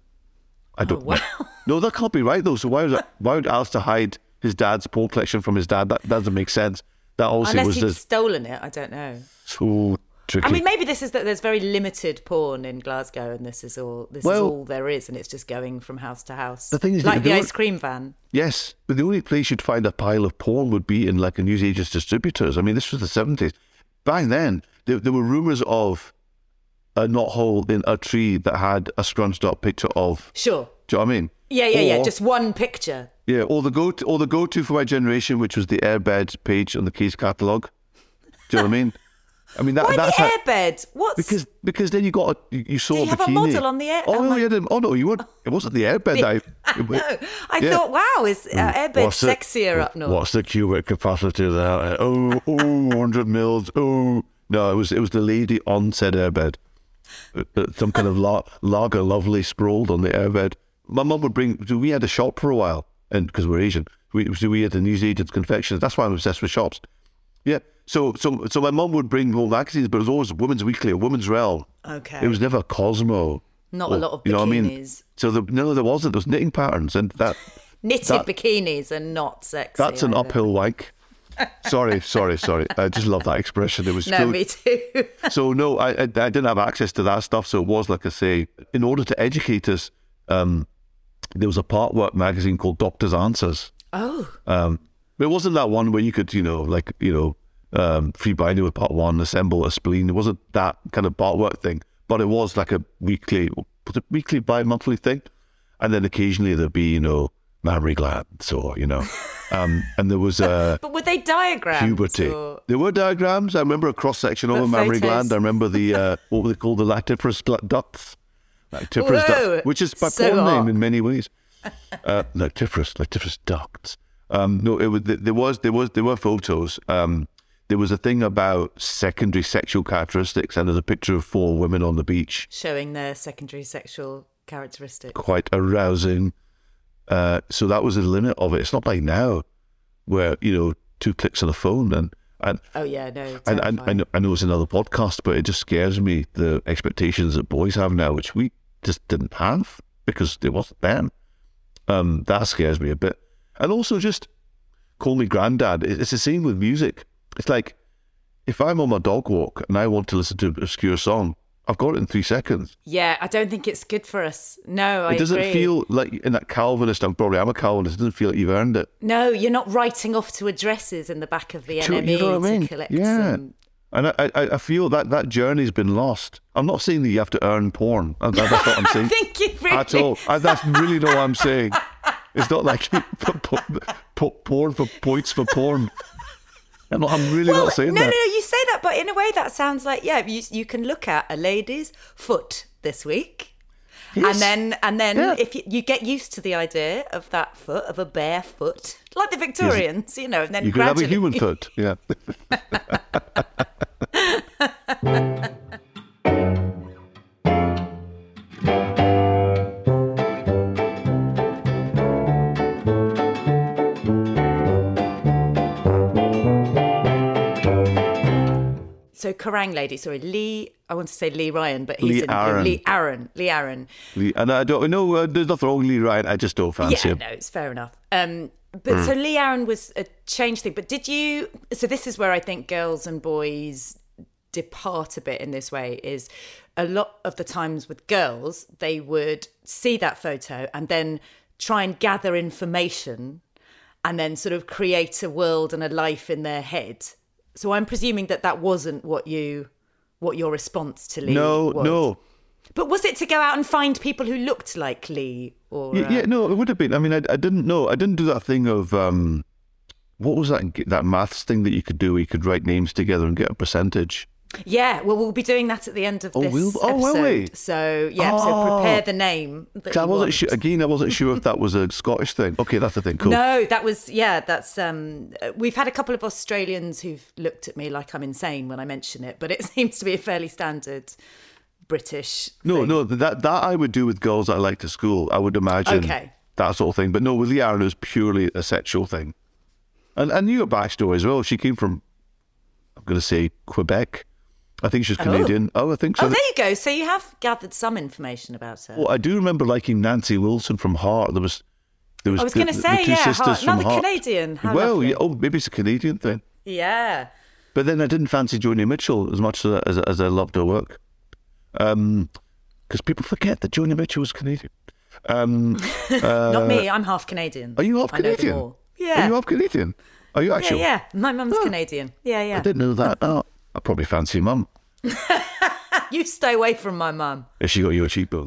I don't. Oh, wow. No, that can't be right though. So why was that, why would Alistair hide his dad's porn collection from his dad? That, that doesn't make sense. That obviously Unless was he'd just stolen it, I don't know. so tricky. I mean, maybe this is that there's very limited porn in Glasgow, and this is all this Well- is all there is, and it's just going from house to house. The thing is, like they the don't- ice cream van. Yes, but the only place you'd find a pile of porn would be in like a newsagent's distributors. I mean, this was the seventies. Back then, there, there were rumours of a knot hole in a tree that had a scrunched up picture of. Sure. Do you know what I mean? Yeah, yeah, yeah. Or- Just one picture. Yeah, or the go to, or the go to for my generation, which was the airbed page on the Keys catalogue. Do you know what I mean? I mean that Why that's the how, airbed? What's because because then you got a, you, you saw Do you a have a bikini. model on the air- Oh on no, my- you didn't. Oh no, you weren't. It wasn't the airbed. I, no, I Yeah. thought, wow, is uh, airbed What's the- sexier up north? What's the cubic capacity of that? Oh, oh, one hundred mils. Oh, no, it was it was the lady on said airbed. Uh, uh, Some kind of la- lager lovely sprawled on the airbed. My mum would bring. So we had a shop for a while, and because we're Asian, we so we had the newsagent's confections. That's why I'm obsessed with shops. Yeah. So so so my mum would bring home magazines, but it was always Women's Weekly, or Women's Realm. Okay. It was never Cosmo. Not or- a lot of bikinis. You know what I mean? So the, no, there wasn't. There was knitting patterns, and that Knitted that- bikinis are not sexy. that's an either. uphill wank. Sorry, sorry, sorry. I just love that expression. It was No, so- me too. So no, I, I I didn't have access to that stuff. So it was like I say, in order to educate us, um, there was a part work magazine called Doctor's Answers. Oh, Um, but it wasn't that one where you could, you know, like you know, um, free binding with part one, assemble a spleen. It wasn't that kind of part work thing, but it was like a weekly, was it weekly, bi-monthly thing, and then occasionally there'd be, you know, mammary glands or you know, um, and there was uh, but were they diagrams? puberty. or- There were diagrams. I remember a cross section of But a mammary photos. gland. I remember the uh, what were they called, the lactiferous gla- ducts, lactiferous Whoa, ducts, which is my so porn name hot. in many ways. Uh, lactiferous, lactiferous ducts. Um, no, it was there was there was there were photos. Um, there was a thing about secondary sexual characteristics, and there's a picture of four women on the beach, showing their secondary sexual characteristics. quite arousing. Uh, so that was the limit of it. It's not like now, where you know two clicks on a phone and and Oh yeah, no. And, and I, terrifying. know, I know it's another podcast, but it just scares me, the expectations that boys have now, which we just didn't have because it wasn't them. Um, that scares me a bit. And also just call me granddad. It- It's the same with music. It's like, if I'm on my dog walk and I want to listen to an obscure song, I've got it in three seconds. Yeah, I don't think it's good for us. No, I It doesn't agree. feel like in that Calvinist, I'm probably I'm a Calvinist, it doesn't feel like you've earned it. No, you're not writing off to addresses in the back of the Do N M E you know what I mean? to collect Yeah. some. And I, I, I feel that that journey's been lost. I'm not saying that you have to earn porn. That- That's what I'm I saying. think you really... At all. I, that's really not what I'm saying. It's not like you put, put, put porn for points for porn. I'm, not, I'm really Well, not saying no, that. no, no, you say that, but in a way that sounds like, yeah, you, you can look at a lady's foot this week. Yes. And then, and then, Yeah. if you, you get used to the idea of that foot, of a bare foot, like the Victorians, you know, and then You could have a gradually, human foot. Yeah. So Kerrang lady, sorry, Lee. I want to say Lee Ryan, but he's Lee in Aaron. Lee Aaron. Lee Aaron. Lee- And I don't know, uh, there's nothing wrong with Lee Ryan. I just don't fancy Yeah, him. no, it's fair enough. Um, but so Lee Aaron was a change thing. But did you? So this is where I think girls and boys depart a bit in this way. Is a lot of the times with girls, they would see that photo and then try and gather information, and then sort of create a world and a life in their head. So I'm presuming that that wasn't what you, what your response to Lee No, was. no. But was it to go out and find people who looked like Lee? Or Yeah, uh, yeah, no, it would have been. I mean, I, I didn't know. I didn't do that thing of, um, what was that that maths thing that you could do where you could write names together and get a percentage? Yeah, well, we'll be doing that at the end of Oh, this we'll- oh, will episode. we? So, yeah, Oh. so prepare the name that I you wasn't want. sure, again, I wasn't sure if that was a Scottish thing. Okay, that's the thing. Cool. No, that was, yeah, that's, um, uh, we've had a couple of Australians who've looked at me like I'm insane when I mention it, but it seems to be a fairly standard British No, thing. no, that that I would do with girls that I liked at school. I would imagine Okay. that sort of thing. But no, with Lee Aaron, it was purely a sexual thing. And I knew her backstory as well. She came from, I'm going to say, Quebec. I think she's Canadian. Oh, I think so. Oh, there you go. So you have gathered some information about her. Well, I do remember liking Nancy Wilson from Heart. There was, there was. I was the- going to the say, two yeah, sisters Heart- from another Heart. Canadian. How well, lovely. yeah, oh, maybe it's a Canadian thing. Yeah. But then I didn't fancy Joni Mitchell as much as as, as I loved her work. Um, because people forget that Joni Mitchell was Canadian. Um, uh, Not me. I'm half Canadian. Are you half I know them Canadian? all. Yeah. Are you half Canadian? Are you Yeah, actually? yeah. My mum's Canadian. Yeah, yeah. I didn't know that. Oh, I probably fancy mum. You stay away from my mum. Has she got you a cheekbone?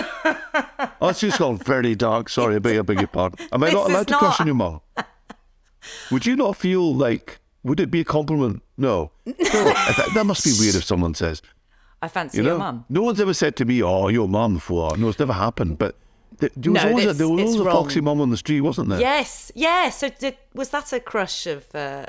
Oh, it's just gone very dark. Sorry, I beg, I beg your pardon. Am I This not is allowed to not- question your mum? Would you not feel like, would it be a compliment? No. No, that, that must be weird if someone says, I fancy you your know. mum. No one's ever said to me, oh, your mum before. No, it's never happened. But th- there was No, always, a, it's- there was it's always a wrong. foxy mum on the street, wasn't there? Yes, yeah. So did, was that a crush of uh,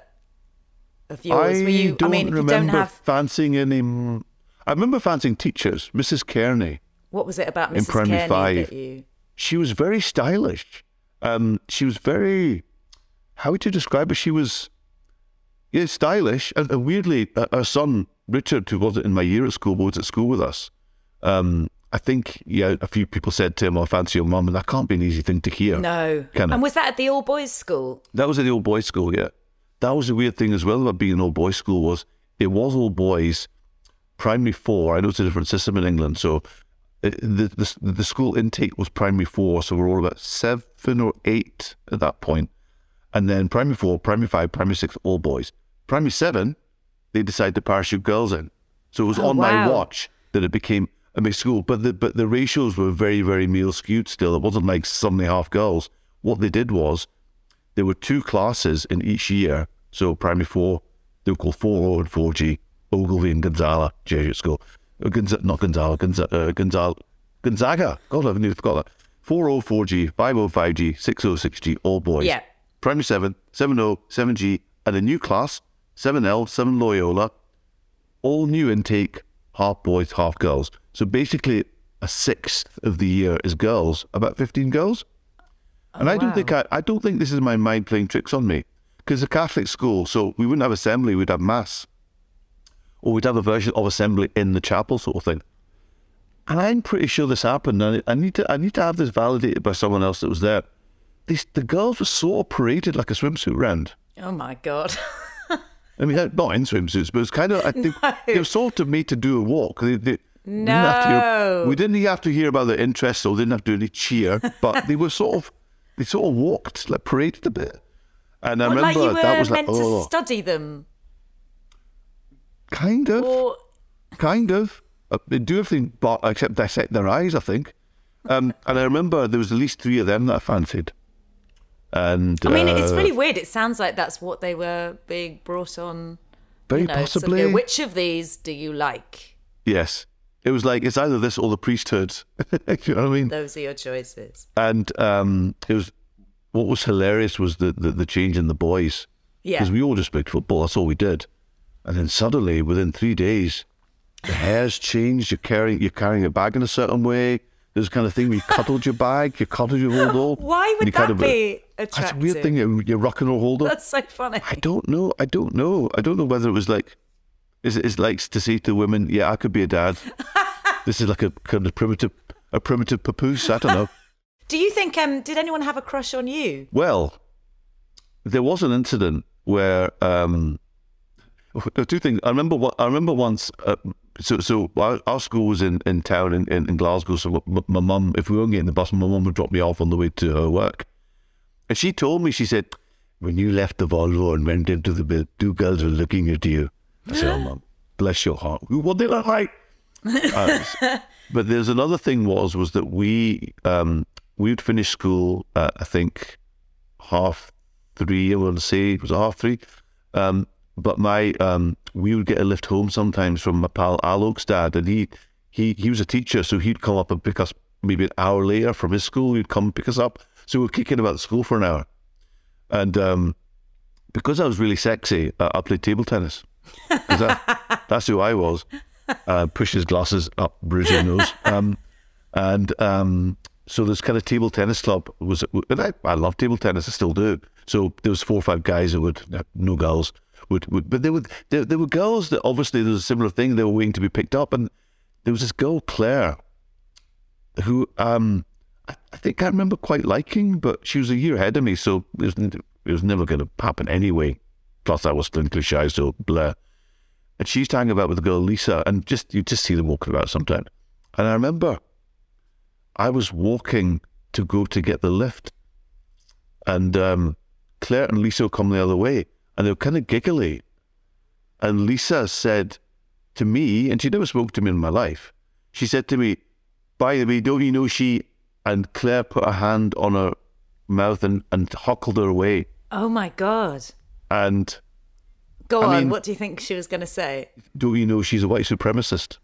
of yours? I Were you? don't I mean, if you remember don't have. fancying any. m- I remember fancying teachers, Missus Kearney. What was it about in Missus primary Kearney five. that you? She was very stylish. Um, she was very. How would you describe her? She was, yeah, stylish. And, and weirdly, uh, her son Richard, who wasn't in my year at school, but was at school with us. Um, I think, yeah, a few people said to him, "I fancy your mum," and that can't be an easy thing to hear. No. Can it? And was that at the all boys school? That was at the old boys' school, yeah. That was the weird thing as well about being an old boys' school was it was all boys, primary four. I know it's a different system in England, so it, the, the the school intake was primary four, so we're all about seven or eight at that point. And then primary four, primary five, primary six, all boys. Primary seven, they decided to parachute girls in. So it was Oh, on my wow. watch that it became a mixed school. But the but the ratios were very, very male skewed still. It wasn't like suddenly half girls. What they did was there were two classes in each year. So primary four, they were called four O and four G, Ogilvy and Gonzala, Jesuit school. Uh, Gonza- not Gonzala, Gonza- uh, Gonzala, Gonzaga. God, I've nearly forgot that. four O, four G, five O, five G, six O, six G, all boys. Yeah. Primary seven, seven O, seven G, and a new class, seven L, seven Loyola, all new intake, half boys, half girls. So basically, a sixth of the year is girls, about fifteen girls. And I don't wow. think I, I don't think this is my mind playing tricks on me, because a Catholic school, so we wouldn't have assembly, we'd have mass, or we'd have a version of assembly in the chapel, sort of thing. And I'm pretty sure this happened. And I need to, I need to have this validated by someone else that was there. These, the girls were sort of paraded like a swimsuit round. Oh my god. I mean, not in swimsuits, but it was kind of, I think, No. they were sort of made to do a walk. They, they, We didn't have to hear, No. we didn't have to hear about their interests, so they didn't have to do any cheer. But they were sort of, they sort of walked, like paraded a bit. And I What, like remember you were that was like, meant oh, to study them? kind of, Or kind of. Uh, they do everything but except dissect their eyes, I think. Um, and I remember there was at least three of them that I fancied. And I mean, it's uh, really weird. It sounds like that's what they were being brought on. very you know, sort of possibly. go, which of these do you like? Yes. It was like, it's either this or the priesthood. You know what I mean? Those are your choices. And um, it was, what was hilarious was the, the, the change in the boys. Yeah. Because we all just played football, that's all we did. And then suddenly, within three days, the hair's changed, you're carrying, you're carrying a bag in a certain way. There's kind of thing where you cuddled your bag, you cuddled your hold all. Why would and you that kind of, be That's attractive? a weird thing, you- you're rocking or hold That's so funny. I don't know. I don't know. I don't know whether it was like, is it is like to say to women, yeah, I could be a dad. This is like a kind of primitive, a primitive papoose. I don't know. Do you think, um, did anyone have a crush on you? Well, there was an incident where um, there were two things. I remember. What I remember once. Uh, so, so our, our school was in, in town in, in, in Glasgow. So my, my mum, if we weren't getting the bus, my mum would drop me off on the way to her work. And she told me, she said, when you left the Volvo and went into the bit, two girls were looking at you. I said, oh, Mum, bless your heart. What they look like? uh, but there's another thing was, was that we, um, we would finish school at, I think, half three, I want to say, it was half three. Um, but my, um, we would get a lift home sometimes from my pal Alok's dad, and he, he, he was a teacher, so he'd come up and pick us maybe an hour later from his school. He'd come and pick us up. So we were kicking about school for an hour. And um, because I was really sexy, uh, I played table tennis. 'Cause that, that's who I was. Uh, push his glasses up, bridge your nose. Um, and um, so this kind of table tennis club was, and I, I love table tennis, I still do. So there was four or five guys that would, no girls, would, would but there were, there, there were girls that obviously there was a similar thing, they were waiting to be picked up. And there was this girl, Claire, who um, I, I think I remember quite liking, but she was a year ahead of me, so it was, it was never going to happen anyway. Plus I was clinically shy, so blah. And she used to hang about with the girl Lisa, and just you just see them walking about sometimes. And I remember I was walking to go to get the lift, and um, Claire and Lisa would come the other way, and they were kind of giggly. And Lisa said to me, and she never spoke to me in my life, she said to me, by the way, don't you know she, and Claire put a hand on her mouth and, and huckled her away. Oh my God. And Go I on, mean- what do you think she was going to say? don't you know she's a white supremacist?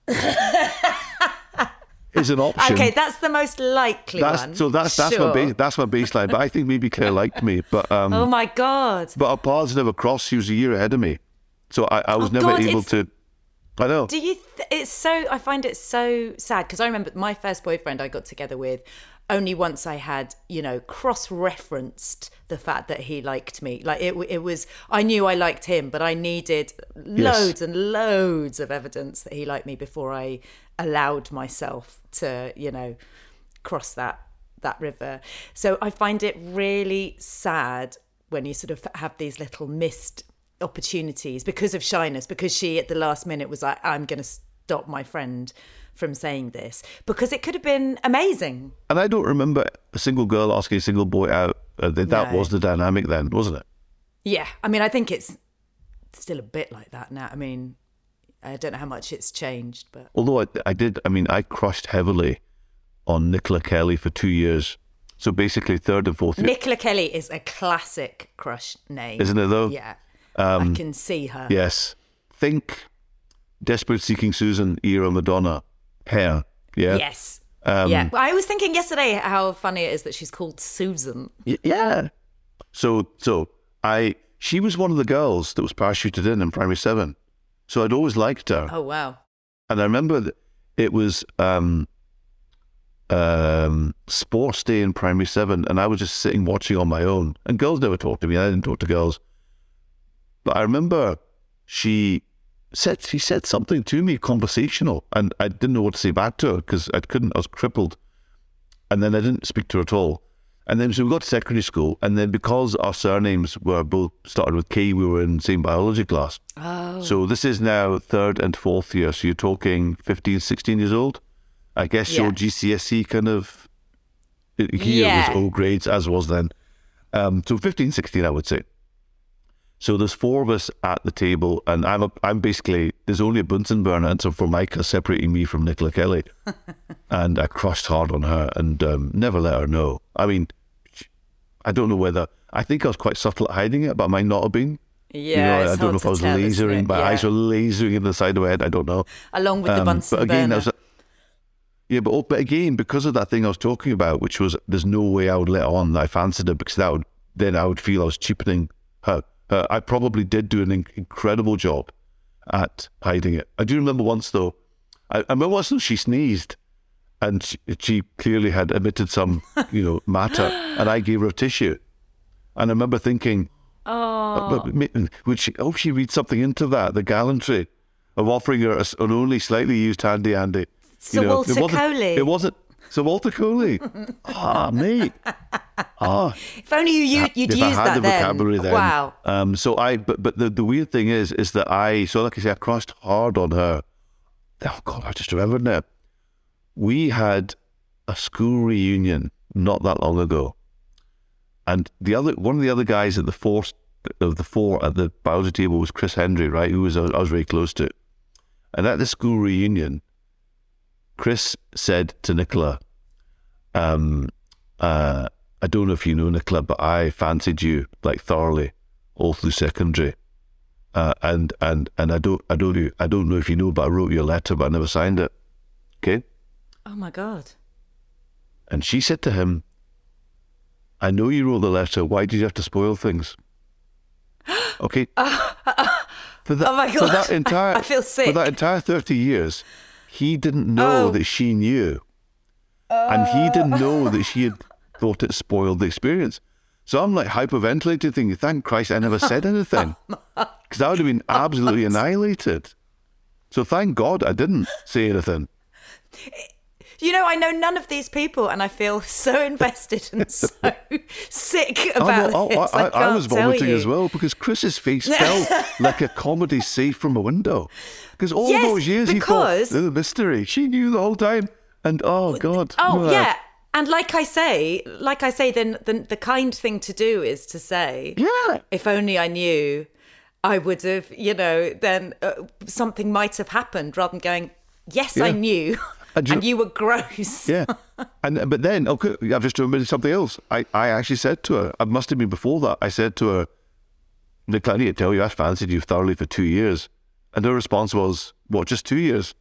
Is an option. Okay, that's the most likely That's one. so that's that's Sure. my ba- that's my baseline. But I think maybe Claire liked me, but um, Oh my God. but our paths never crossed. She was a year ahead of me, so I, I was Oh never God, able it's- to. I know. Do you? Th- it's so. I find it so sad because I remember my first boyfriend I got together with. Only once I had, you know, cross-referenced the fact that he liked me. Like it, it was. I knew I liked him, but I needed loads and loads of evidence that he liked me before I allowed myself to, you know, cross that that river. So I find it really sad when you sort of have these little missed opportunities because of shyness, because she at the last minute was like, I'm going to stop my friend from saying this, because it could have been amazing. And I don't remember a single girl asking a single boy out. Uh, that that No. was the dynamic then, wasn't it? Yeah, I mean, I think it's still a bit like that now. I mean, I don't know how much it's changed, but Although I, I did, I mean, I crushed heavily on Nicola Kelly for two years. So basically, third and fourth year, Nicola Kelly is a classic crush name, isn't it though? Yeah, Um, I can see her. Yes. Think Desperate Seeking Susan, era Madonna, hair. Yeah. Yes. Um, yeah. Well, I was thinking yesterday how funny it is that she's called Susan. Y- Yeah. So, so I, she was one of the girls that was parachuted in in primary seven. So I'd always liked her. Oh wow. And I remember that it was um, um, sports day in primary seven, and I was just sitting watching on my own. And girls never talked to me. I didn't talk to girls. But I remember she said she said something to me conversational, and I didn't know what to say back to her because I couldn't. I was crippled, and then I didn't speak to her at all. And then so we got to secondary school, and then because our surnames were both started with K, we were in the same biology class. Oh. So this is now third and fourth year. So you're talking fifteen, sixteen years old. I guess Yeah. your G C S E kind of here Yeah. was O grades, as was then. Um, so fifteen, sixteen, I would say. So there's four of us at the table, and I'm a, I'm basically, there's only a Bunsen burner and some Formica separating me from Nicola Kelly. And I crushed hard on her and um, never let her know. I mean, I don't know whether, I think I was quite subtle at hiding it, but I might not have been. Yeah, You know, it's I don't hard know if to I was tell, isn't lasering, it? my Yeah. eyes were lasering in the side of my head, I don't know. Along with the Um, Bunsen but again, burner. I was, yeah, but, oh, but again, because of that thing I was talking about, which was there's no way I would let on that I fancied her, because that would, then I would feel I was cheapening her. her. I probably did do an in- incredible job at hiding it. I do remember once, though, I, I remember once though, she sneezed, and she, she clearly had emitted some, you know, matter, and I gave her a tissue. And I remember thinking, oh, but, would she, I hope she reads something into that, the gallantry of offering her a, an only slightly used handy Andy. Sir Walter it wasn't, Coley. It wasn't Sir Walter Coley. Ah, mate. Ah, if only you, you you'd if use I had that the then. vocabulary then. Wow. Um. So I, but but the, the weird thing is, is that I, so like I said, I crushed hard on her. Oh God, I just remembered now. We had a school reunion not that long ago, and the other one of the other guys at the four of the four at the biology table was Chris Hendry, right? Who was I was very close to, and at the school reunion, Chris said to Nicola, um, uh, I don't know if you know Nicola, but I fancied you like thoroughly all through secondary. Uh, and and and I don't I don't I don't know if you know, but I wrote you a letter, but I never signed it. Okay. Oh my God. And she said to him, I know you wrote the letter. Why did you have to spoil things? Okay. For that, Oh my For God. that entire, I feel sick. For that entire thirty years, he didn't know Oh. that she knew. And he didn't know that she had thought it spoiled the experience. So I'm like hyperventilating, thinking, thank Christ I never said anything. Because I would have been absolutely annihilated. So thank God I didn't say anything. You know, I know none of these people, and I feel so invested and so sick Oh, about no, this. I, I, I can't was tell vomiting you. as well, because Chris's face felt like a comedy safe from a window. Because all Yes, those years because- he thought, the mystery. She knew the whole time. And oh, God. Oh uh, yeah, and like I say, like I say, then the, the kind thing to do is to say, Yeah. if only I knew, I would have, you know, then uh, something might have happened, rather than going, yes, I Yeah. knew, And and you- you, were gross. Yeah. And but then, okay, I've just remembered something else. I, I actually said to her, I must have been before that, I said to her, Nicola, I need to tell you, I fancied you thoroughly for two years. And her response was, what, just two years?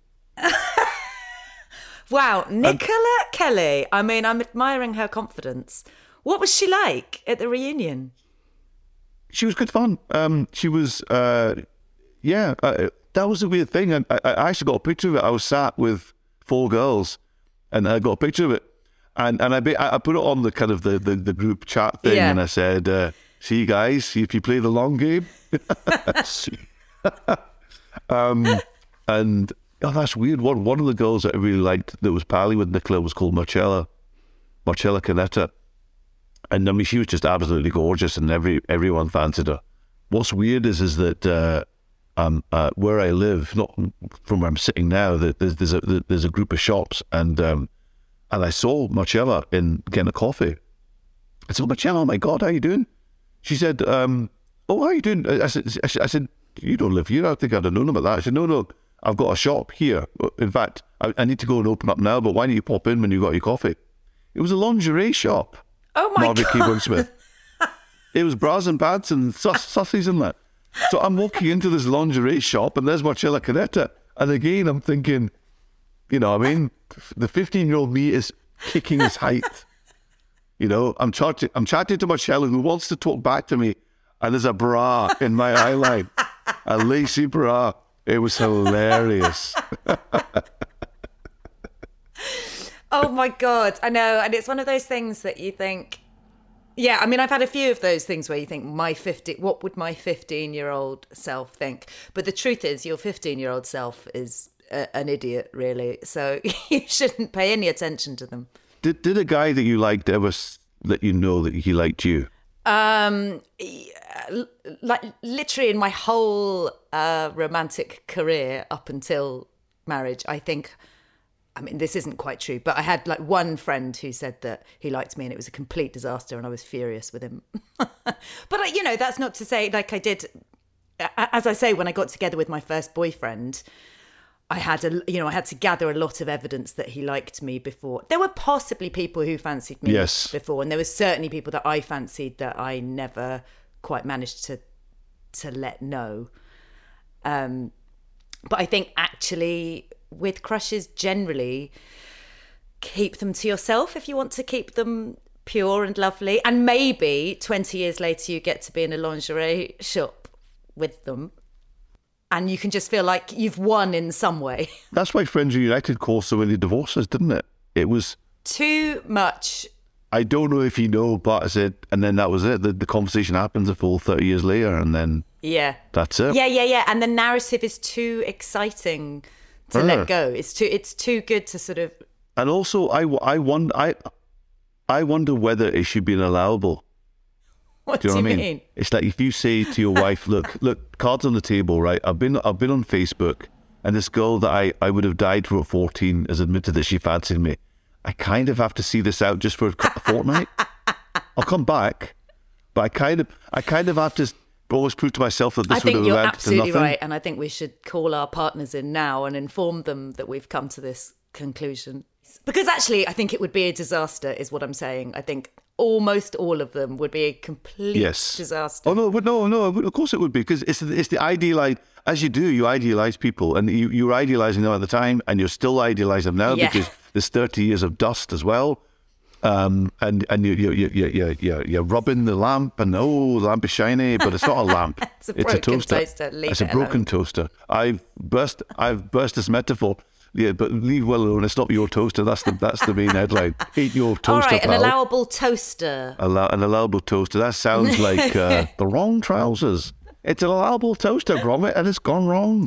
Wow, Nicola Kelly. I mean, I'm admiring her confidence. What was she like at the reunion? She was good fun. Um, she was, uh, yeah, uh, that was a weird thing. And I, I actually got a picture of it. I was sat with four girls, and I got a picture of it, and and I be, I put it on the kind of the, the, the group chat thing, Yeah. and I said, uh, "See, guys, see if you play the long game." um, and oh, that's weird. One one of the girls that I really liked that was pally with Nicola was called Marcella, Marcella Canetta. And I mean, she was just absolutely gorgeous, and every everyone fancied her. What's weird is is that uh, um, uh, where I live, not from where I'm sitting now, that there's there's a there's a group of shops, and um, and I saw Marcella in getting a coffee. I said, Marcella, oh my God, how you doing? She said, um, oh, how you doing? I said, I said, I said, you don't live here. I think I'd have known about that. I said, no, no, I've got a shop here. In fact, I, I need to go and open up now, but why don't you pop in when you got your coffee? It was a lingerie shop. Oh my Margaret God. Keyburn Smith. It was bras and pads and sus- sussies and that. So I'm walking into this lingerie shop, and there's Marcella Canetta. And again, I'm thinking, you know, I mean, the fifteen-year-old me is kicking his height. You know, I'm chatting, I'm chatting to Marcella, who wants to talk back to me, and there's a bra in my eye line, a lacy bra. It was hilarious. Oh my God, I know. And it's one of those things that you think, yeah, I mean, I've had a few of those things where you think, my fifty, what would my fifteen-year-old self think? But the truth is, your fifteen-year-old self is a, an idiot, really. So you shouldn't pay any attention to them. Did did a guy that you liked ever s- let you know that he liked you? Um, yeah, like literally in my whole uh, romantic career up until marriage, I think, I mean, this isn't quite true, but I had like one friend who said that he liked me and it was a complete disaster and I was furious with him. But, you know, that's not to say, like I did, as I say, when I got together with my first boyfriend, I had a, you know, I had to gather a lot of evidence that he liked me before. There were possibly people who fancied me yes. before, and there were certainly people that I fancied that I never quite managed to to let know. Um, but I think actually with crushes generally, keep them to yourself if you want to keep them pure and lovely. And maybe twenty years later you get to be in a lingerie shop with them. And you can just feel like you've won in some way. That's why Friends Reunited caused so many divorces, didn't it? It was... Too much. I don't know if you know, but I said, and then that was it. The, the conversation happens a full thirty years later, and then... Yeah. That's it. Yeah, yeah, yeah. And the narrative is too exciting to uh. let go. It's too it's too good to sort of... And also, I, I, wonder, I, I wonder whether it should be allowable. What do you know do what you I mean? mean? It's like if you say to your wife, look, look, cards on the table, right? I've been I've been on Facebook, and this girl that I, I would have died for at fourteen has admitted that she fancied me. I kind of have to see this out just for a fortnight. I'll come back, but I kind of I kind of have to always prove to myself that this I would have think you're led to absolutely nothing. right, and I think we should call our partners in now and inform them that we've come to this conclusion. Because actually, I think it would be a disaster, is what I'm saying. I think almost all of them would be a complete yes. disaster. Oh no, but no, no. Of course it would be, because it's it's the idealized. As you do, you idealize people, and you you're idealizing them at the time, and you're still idealizing them now Yeah. because there's thirty years of dust as well. Um, and and you you you you you you're rubbing the lamp, and oh, the lamp is shiny, but it's not a lamp. It's a it's a broken toaster. toaster. Leave It's a it broken alone. toaster. I've burst. I've burst this metaphor. Yeah, but leave well alone. It's not your toaster. That's the that's the main headline. Eat your toaster, All right, pal. an allowable toaster. Allow, an allowable toaster. That sounds like uh, the wrong trousers. It's an allowable toaster, Gromit, and it's gone wrong.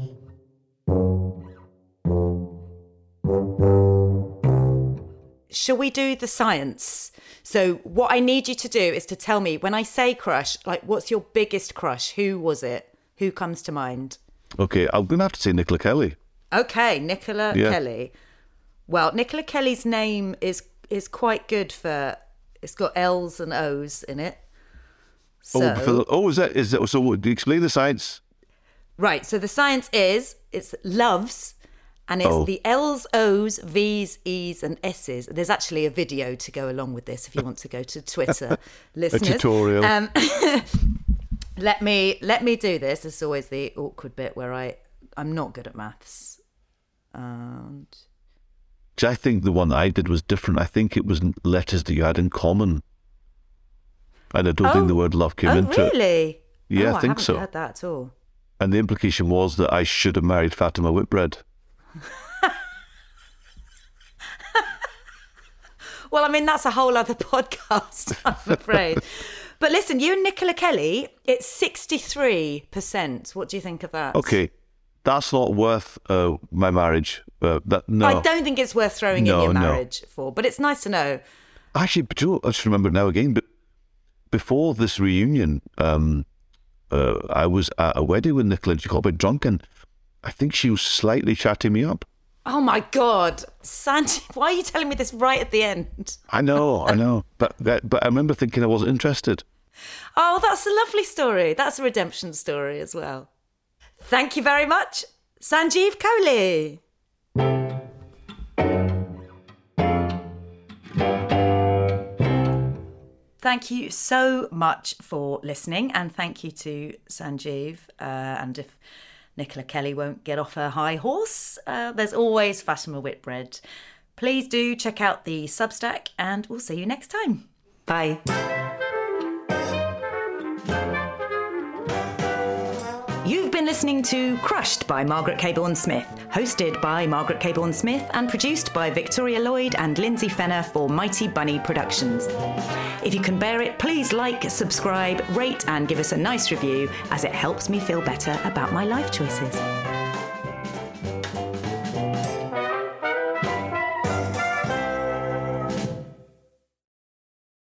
Shall we do the science? So what I need you to do is to tell me, when I say crush, like, what's your biggest crush? Who was it? Who comes to mind? Okay, I'm going to have to say Nicola Kelly. Okay, Nicola Yeah. Kelly. Well, Nicola Kelly's name is is quite good for... It's got L's and O's in it. So, Oh, for the, oh, is that is that? So, what, do you explain the science? right, so the science is, it's loves, and it's Oh. the L's, O's, V's, E's and S's. There's actually a video to go along with this if you want to go to Twitter, listeners. tutorial. Um, let me let me do this. This is always the awkward bit where I, I'm not good at maths. And... I think the one I did was different. I think it was letters that you had in common. And I don't Oh. think the word love came Oh, into it. really? Yeah, oh, I think haven't so. heard that at all. And the implication was that I should have married Fatima Whitbread. Well, I mean, that's a whole other podcast, I'm afraid. But listen, you and Nicola Kelly, it's sixty-three percent. What do you think of that? Okay, that's not worth uh, my marriage. Uh, that no. I don't think it's worth throwing No, in your no. marriage for, but it's nice to know. Actually, but you know, I just remember it now again. But before this reunion, um, uh, I was at a wedding with Nicola, and she got a bit drunk, and I think she was slightly chatting me up. Oh my God, Sandy, why are you telling me this right at the end? I know, I know, but but I remember thinking I wasn't interested. Oh, that's a lovely story. That's a redemption story as well. Thank you very much, Sanjeev Kohli. Thank you so much for listening, and thank you to Sanjeev. Uh, and if Nicola Kelly won't get off her high horse, uh, there's always Fatima Whitbread. Please do check out the Substack, and we'll see you next time. Bye. You've been listening to Crushed by Margaret Cabourn-Smith, hosted by Margaret Cabourn-Smith and produced by Victoria Lloyd and Lindsay Fenner for Mighty Bunny Productions. If you can bear it, please like, subscribe, rate and give us a nice review, as it helps me feel better about my life choices.